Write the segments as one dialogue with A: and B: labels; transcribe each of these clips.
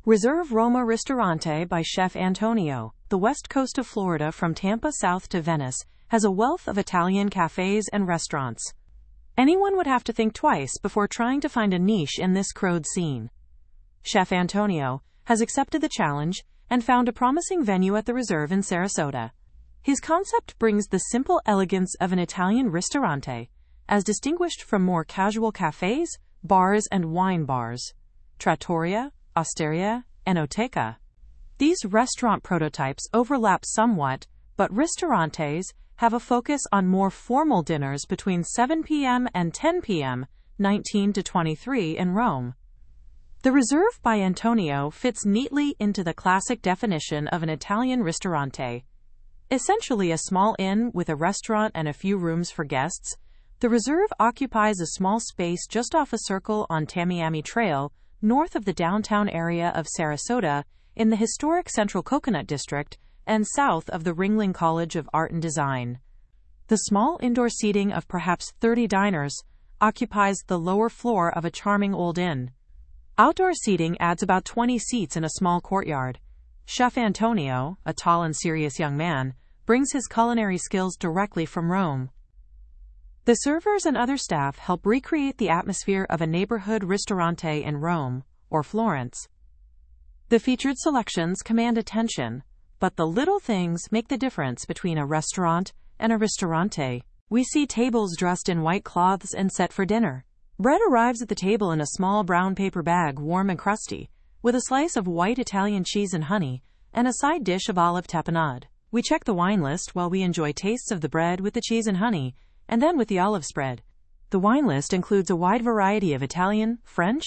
A: Reserve Roma Ristorante by Chef Antonio. The west coast of Florida from Tampa south to Venice has a wealth of Italian cafes and restaurants. Anyone would have to think twice before trying to find a niche in this crowded scene. Chef Antonio has accepted the challenge and found a promising venue at the Reserve in Sarasota. His concept brings the simple elegance of an Italian ristorante, as distinguished from more casual cafes, bars, and wine bars. Trattoria, Osteria, Enoteca. These restaurant prototypes overlap somewhat, but ristorantes have a focus on more formal dinners between 7 p.m. and 10 p.m., 19 to 23 in Rome. The Reserve by Antonio fits neatly into the classic definition of an Italian ristorante. Essentially a small inn with a restaurant and a few rooms for guests, the Reserve occupies a small space just off a circle on Tamiami Trail, north of the downtown area of Sarasota, in the historic Central Coconut District, and south of the Ringling College of Art and Design. The small indoor seating of perhaps 30 diners occupies the lower floor of a charming old inn. Outdoor seating adds about 20 seats in a small courtyard. Chef Antonio, a tall and serious young man, brings his culinary skills directly from Rome. The servers and other staff help recreate the atmosphere of a neighborhood ristorante in Rome or Florence. The featured selections command attention, but the little things make the difference between a restaurant and a ristorante. We see tables dressed in white cloths and set for dinner. Bread arrives at the table in a small brown paper bag, warm and crusty, with a slice of white Italian cheese and honey, and a side dish of olive tapenade. We check the wine list while we enjoy tastes of the bread with the cheese and honey, and then with the olive spread. The wine list includes a wide variety of Italian, French,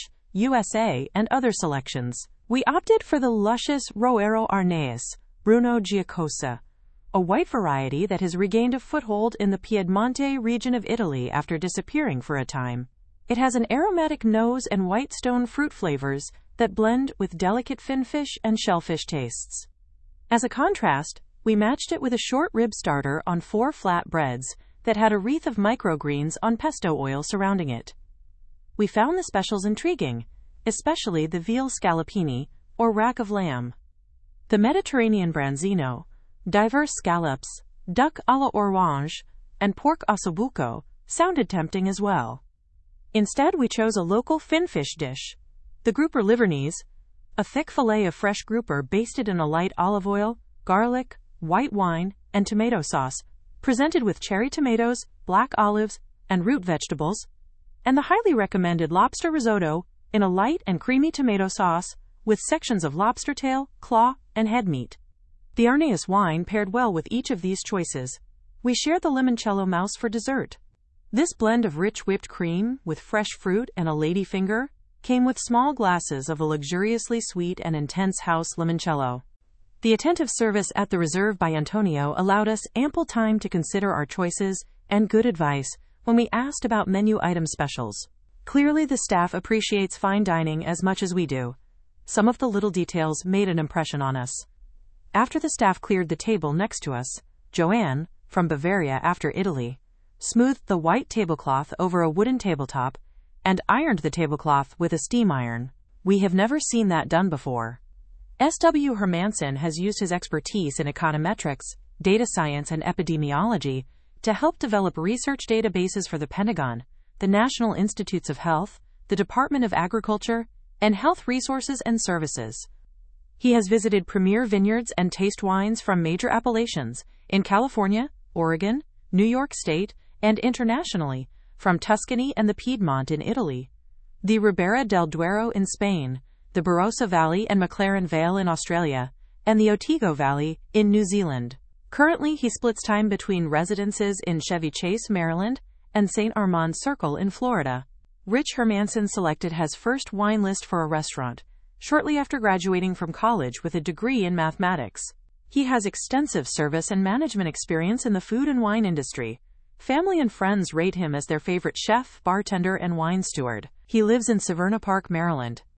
A: USA, and other selections. We opted for the luscious Roero Arneis, Bruno Giacosa, a white variety that has regained a foothold in the Piedmonte region of Italy after disappearing for a time. It has an aromatic nose and white stone fruit flavors that blend with delicate finfish and shellfish tastes. As a contrast, we matched it with a short rib starter on 4 flat breads that had a wreath of microgreens on pesto oil surrounding it. We found the specials intriguing, especially the veal scallopini, or rack of lamb. The Mediterranean branzino, diverse scallops, duck à la orange, and pork ossobuco sounded tempting as well. Instead, we chose a local finfish dish, the grouper livernies, a thick fillet of fresh grouper basted in a light olive oil, garlic, white wine, and tomato sauce, presented with cherry tomatoes, black olives, and root vegetables, and the highly recommended lobster risotto in a light and creamy tomato sauce with sections of lobster tail, claw, and head meat. The Arneis wine paired well with each of these choices. We shared the limoncello mousse for dessert. This blend of rich whipped cream with fresh fruit and a ladyfinger came with small glasses of a luxuriously sweet and intense house limoncello. The attentive service at the Reserve by Antonio allowed us ample time to consider our choices and good advice when we asked about menu item specials. Clearly, the staff appreciates fine dining as much as we do. Some of the little details made an impression on us. After the staff cleared the table next to us, Joanne, from Bavaria after Italy, smoothed the white tablecloth over a wooden tabletop and ironed the tablecloth with a steam iron. We have never seen that done before. S.W. Hermansen has used his expertise in econometrics, data science, and epidemiology to help develop research databases for the Pentagon, the National Institutes of Health, the Department of Agriculture, and Health Resources and Services. He has visited premier vineyards and taste wines from major appellations in California, Oregon, New York State, and internationally, from Tuscany and the Piedmont in Italy, the Ribera del Duero in Spain, the Barossa Valley and McLaren Vale in Australia, and the Otago Valley in New Zealand. Currently, he splits time between residences in Chevy Chase, Maryland, and St. Armand Circle in Florida. Rich Hermansen selected his first wine list for a restaurant, shortly after graduating from college with a degree in mathematics. He has extensive service and management experience in the food and wine industry. Family and friends rate him as their favorite chef, bartender, and wine steward. He lives in Severna Park, Maryland.